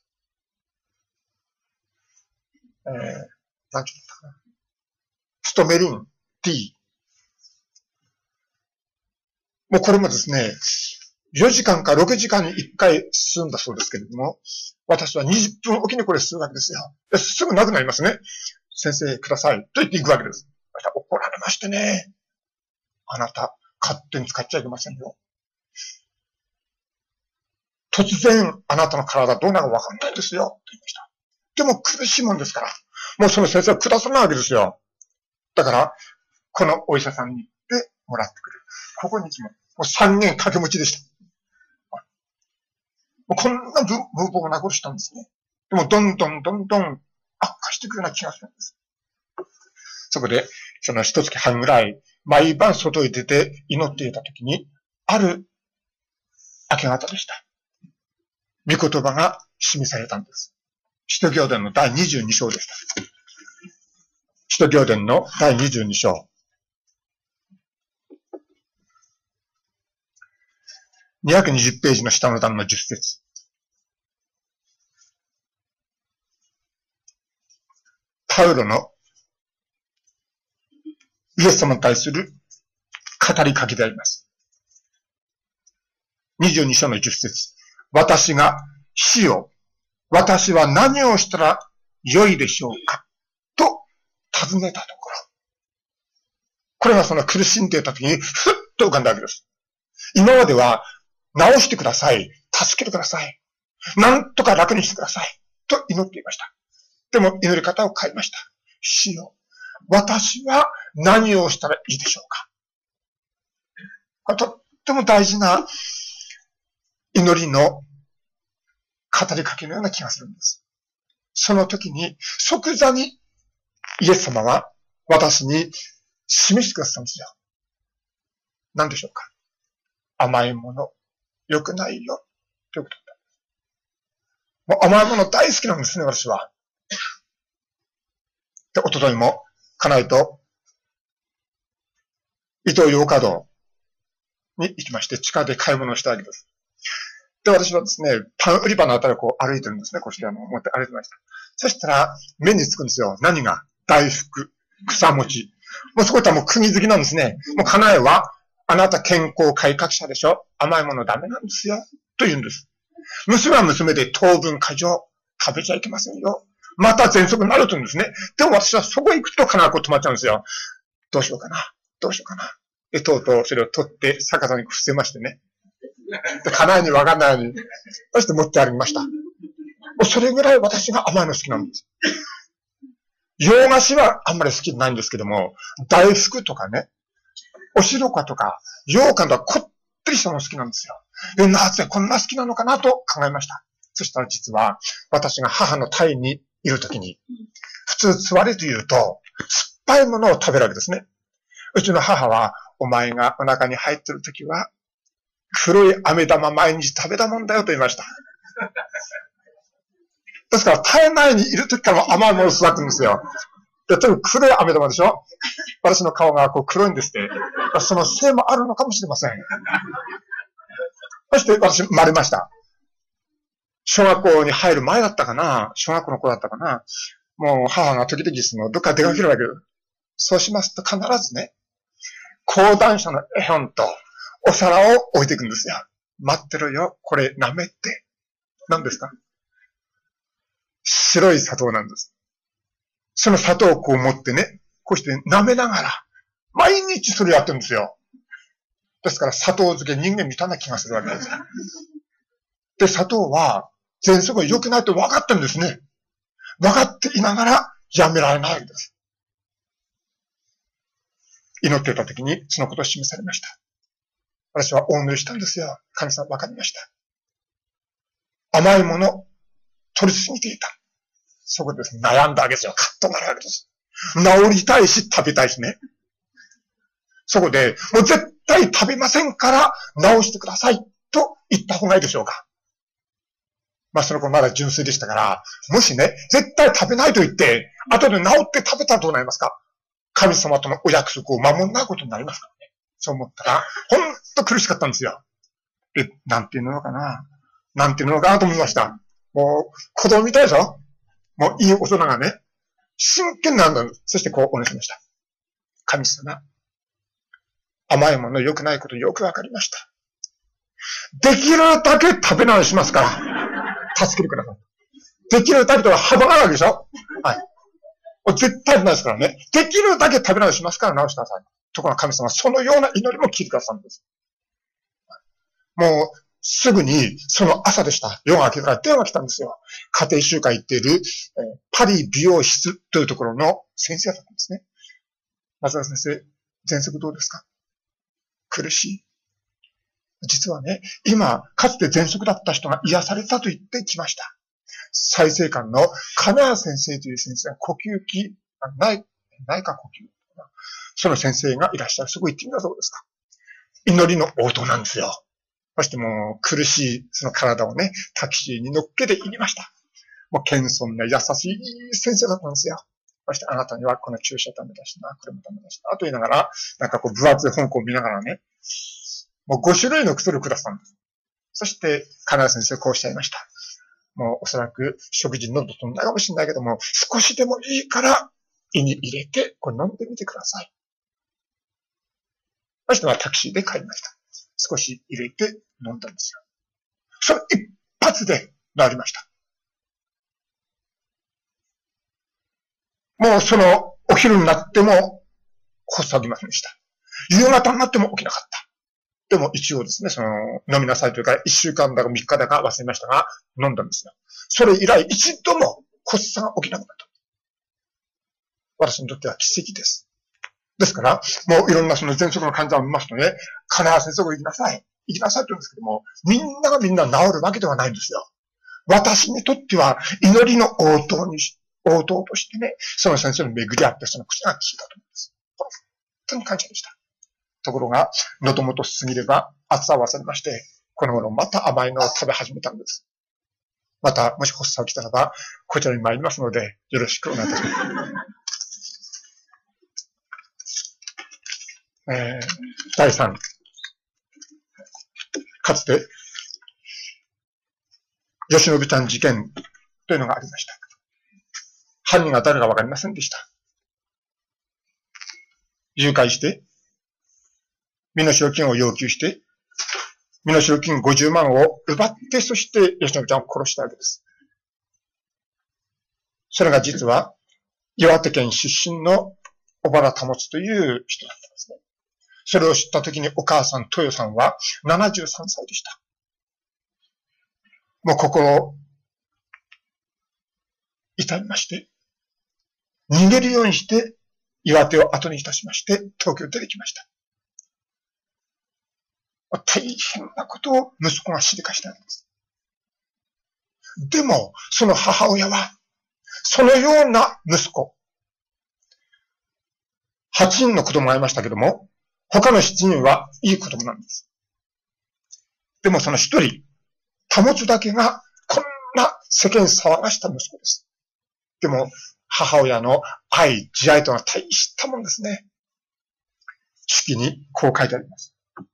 なんて言ったかな。ストメリン T。もうこれもですね、4時間か6時間に1回吸うんだそうですけれども、私は20分おきにこれ吸うわけですよ。すぐなくなりますね。先生ください。と言っていくわけです。怒られましてね。あなた、勝手に使っちゃいけませんよ。突然、あなたの体どうなるかわかんないんですよ。と言いました。でも苦しいもんですから。もうその先生はくださないわけですよ。だから、このお医者さんに行ってもらってくる。ここにもう3年掛け持ちでした。もうこんな無謀なことしたんですね。でもどんどん悪化していくような気がするんです。そこで、その一月半ぐらい、毎晩外へ出て祈っていたときに、ある明け方でした。御言葉が示されたんです。使徒行伝の第22章でした。使徒行伝の第22章。220ページの下の段の10節。パウロのイエス様に対する語りかけであります。22章の10節。私が死よ、私は何をしたら良いでしょうかと尋ねたところ。これがその苦しんでいた時にふっと浮かんだわけです。今までは治してください。助けてください。なんとか楽にしてください。と祈っていました。でも祈り方を変えました。主よ、私は何をしたらいいでしょうか。これとっても大事な祈りの語りかけのような気がするんです。その時に即座にイエス様は私に示してくださったんですよ。何でしょうか。甘いもの、良くないよ。ということだ。もう甘いもの大好きなんですね、私は。で、一昨日も、家内と、伊東洋華堂に行きまして、地下で買い物をしたわけです。で、私はですね、パン売り場のあたりをこう歩いてるんですね、こちらの持って歩いてました。そしたら、目につくんですよ。何が大福、草餅。もうそこいったらもう釘付きなんですね。もう家内は、あなた健康改革者でしょ、甘いものダメなんですよ。と言うんです。娘は娘で糖分過剰。食べちゃいけませんよ。また喘息になると言うんですね。でも私はそこ行くと必ずこう止まっちゃうんですよ。どうしようかな。で、とうとうそれを取って逆さに伏せましてね。 で、家内にわかんないように、そして持って歩きました。それぐらい私が甘いの好きなんです。洋菓子はあんまり好きじゃないんですけども、大福とかね、おしろかとか、羊羹とかこってりしたの好きなんですよ。で、なぜこんな好きなのかなと考えました。そしたら実は、私が母の胎にいるときに、普通つわりというと、酸っぱいものを食べるわけですね。うちの母は、お前がお腹に入ってるときは、黒い飴玉毎日食べたもんだよと言いました。ですから、体内にいるときから甘いものを育てるんですよ。で、とにかく黒い飴玉でしょ。私の顔がこう黒いんですって。そのせいもあるのかもしれません。そして私、生まれました。小学校に入る前だったかな、小学校の頃だったかな。もう母が時々どっか出かけるわけよ。そうしますと必ずね、講談社の絵本とお皿を置いていくんですよ。待ってろよ、これ舐めて。何ですか？白い砂糖なんです。その砂糖をこう持ってね、こうして舐めながら、毎日それやってるんですよ。ですから砂糖漬け人間みたいな気がするわけです。で、砂糖は喘息が良くないと分かってるんですね。分かっていながらやめられないわけです。祈っていた時にそのことを示されました。私はお祈りしたんですよ。神様分かりました。甘いもの、取りすぎていた。そこでですね、悩んだわけですよ。カッとなるわけです。治りたいし、食べたいしね。そこで、もう絶対食べませんから治してくださいと言った方がいいでしょうか。まあその子まだ純粋でしたから、もしね、絶対食べないと言って、後で治って食べたらどうなりますか？神様とのお約束を守んないことになりますからね。そう思ったら、ほんと苦しかったんですよ。なんていうのかな。なんていうのかなと思いました。もう、子供みたいでしょ？もういい大人がね、真剣なんだ。そしてこうお願いしました。神様、甘いもの良くないことよくわかりました。できるだけ食べ直しますから、助けてください。できるだけとは幅があるわけでしょ？はい。絶対ないですからね。できるだけ食べ直しますから直してください。ところが神様はそのような祈りも聞いてくださるんです。もう、すぐに、その朝でした。夜が明けから電話が来たんですよ。家庭集会行っている、パリ美容室というところの先生だったんですね。松田先生、喘息どうですか？苦しい。実はね、今、かつて喘息だった人が癒されたと言ってきました。済生館の金谷先生という先生が呼吸器、内科呼吸。その先生がいらっしゃる。そこ行ってみたらどうですか？祈りの応答なんですよ。そしてもう苦しいその体をね、タクシーに乗っけて入れました。もう謙遜な優しい先生だったんですよ。そしてあなたにはこの注射ダメだしな、これもダメだしな、と言いながら、なんかこう分厚い本を見ながらね、もう5種類の薬を下したんです。そして、金谷先生こうおっしゃいました。もうおそらく食事喉飛んだかもしれないけども、少しでもいいから胃に入れて、これ飲んでみてください。そしてはタクシーで帰りました。少し入れて飲んだんですよ。その一発で治りました。もうそのお昼になっても発作ありませんでした。夕方になっても起きなかった。でも一応ですね、その飲みなさいというか1週間だか3日だか忘れましたが、飲んだんですよ。それ以来一度も発作が起きなくなった。私にとっては奇跡です。ですから、もういろんなその喘息の患者を見ますとね、金谷先生が行きなさい。行きなさいって言うんですけども、みんながみんな治るわけではないんですよ。私にとっては祈りの応答としてね、その先生の巡り合ってその口が効いたと思います。本当に感謝でした。ところが、喉元過ぎれば暑さを忘れまして、この頃また甘いのを食べ始めたんです。また、もし発作が来たらば、こちらに参りますので、よろしくお願いいたします。第3。かつて、吉野ちゃん事件というのがありました。犯人が誰かわかりませんでした。誘拐して、身代金を要求して、身代金50万を奪って、そして吉野ちゃんを殺したわけです。それが実は、岩手県出身の小原保という人だったんですね。それを知ったときにお母さん、豊さんは73歳でした。 もう心を痛みまして、逃げるようにして岩手を後にいたしまして、東京に出てきました。大変なことを息子がしでかしたんです。でも、その母親は、そのような息子、8人の子供がいましたけども、他の7人はいい子供なんです。でもその1人、保つだけがこんな世間騒がした息子です。でも、母親の愛、慈愛というのは大したもんですね。手記にこう書いてあります。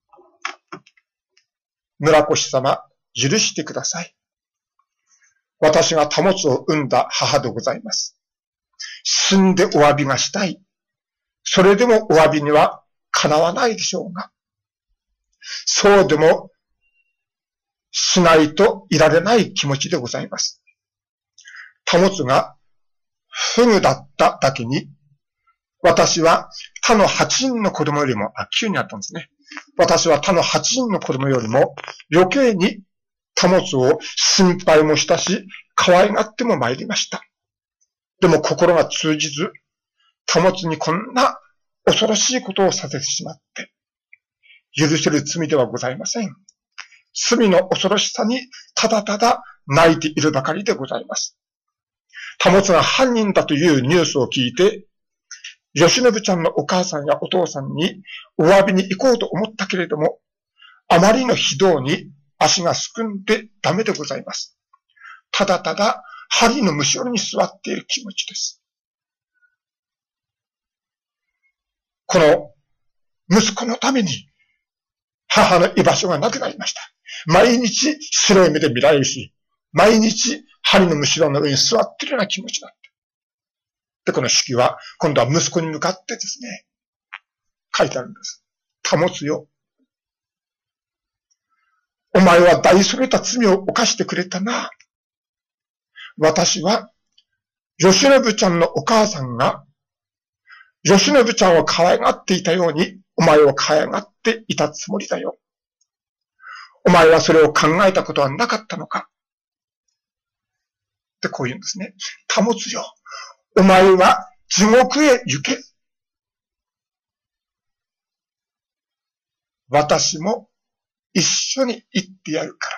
村越様、許してください。私が保つを産んだ母でございます。死んでお詫びがしたい。それでもお詫びにはかなわないでしょうが、そうでもしないといられない気持ちでございます。保つが不具だっただけに、私は他の8人の子供よりも、9にあったんですね。私は他の8人の子供よりも余計に保つを心配もしたし、可愛がっても参りました。でも心が通じず、保つにこんな恐ろしいことをさせてしまって、許せる罪ではございません。罪の恐ろしさにただただ泣いているばかりでございます。保つが犯人だというニュースを聞いて、吉信ちゃんのお母さんやお父さんにお詫びに行こうと思ったけれども、あまりの非道に足がすくんでダメでございます。ただただ針のむしろに座っている気持ちです。この息子のために母の居場所がなくなりました。毎日白い目で見られるし、毎日針のむしろの上に座っているような気持ちだった。で、この手記は今度は息子に向かってですね、書いてあるんです。保つよ。お前は大それた罪を犯してくれたな。私は、吉信ちゃんのお母さんが、吉信ちゃんを可愛がっていたように、お前を可愛がっていたつもりだよ。お前はそれを考えたことはなかったのか。ってこう言うんですね。保つよ。お前は地獄へ行け。私も一緒に行ってやるから。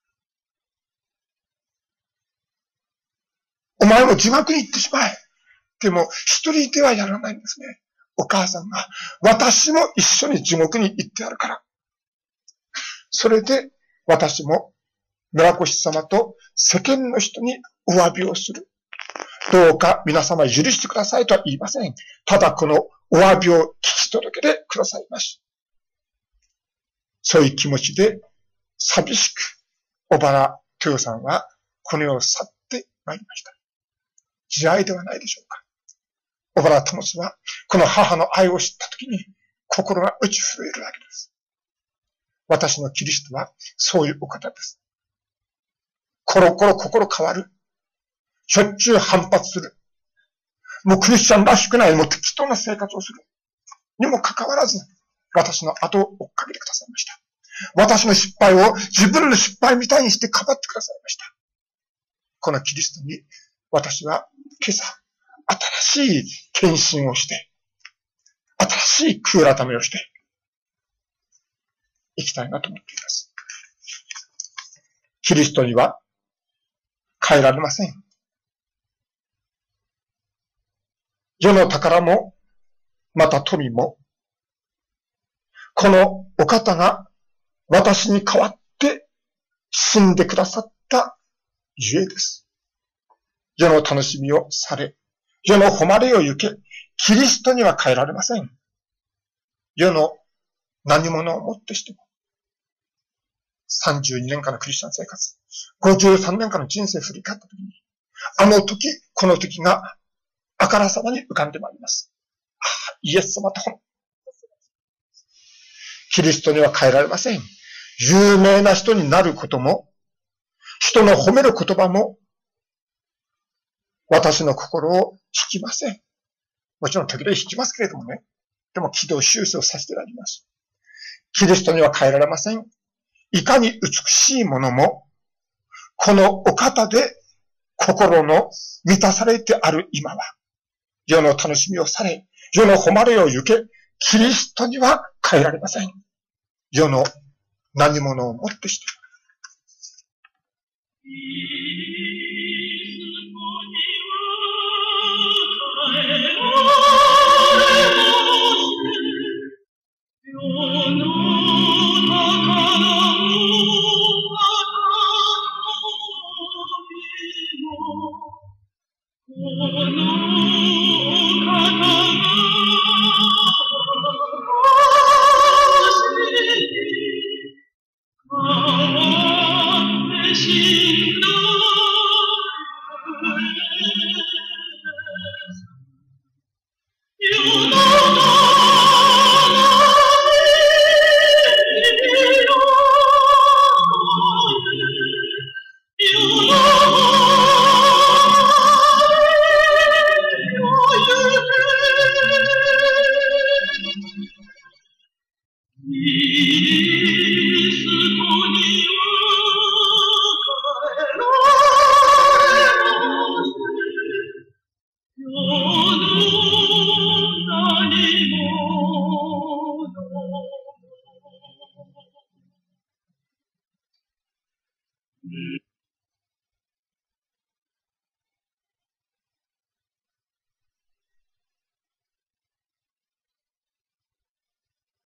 お前も地獄に行ってしまえ。でも一人ではやらないんですね。お母さんが、私も一緒に地獄に行ってやるから。それで私も村越様と世間の人にお詫びをする。どうか皆様許してくださいとは言いません。ただこのお詫びを聞き届けてくださいまし。そういう気持ちで寂しく小原豊さんはこの世を去ってまいりました。慈愛ではないでしょうか。小原友津はこの母の愛を知ったときに心が打ち震えるわけです。私のキリストはそういうお方です。コロコロ心変わる。しょっちゅう反発する。もうクリスチャンらしくない、もう適当な生活をする。にもかかわらず、私の後を追っかけてくださいました。私の失敗を自分の失敗みたいにしてかばってくださいました。このキリストに私は今朝、新しい献身をして、新しい悔い改めをして、生きたいなと思っています。キリストには変えられません。世の宝も、また富も、このお方が私に代わって死んでくださったゆえです。世の楽しみをされ、世の誉れを行け、キリストには変えられません。世の何者をもってしても、32年間のクリスチャン生活、53年間の人生を振り返ったときに、あの時、この時があからさまに浮かんでまいります。イエス様とキリストには変えられません。有名な人になることも、人の褒める言葉も、私の心を引きません。もちろん時々引きますけれどもね。でも軌道修正をさせていただきます。キリストには変えられません。いかに美しいものも、 このお方で心の満たされてある今は、世の楽しみをされ、世の誉れを行け、キリストには変えられません。世の何者をもってして。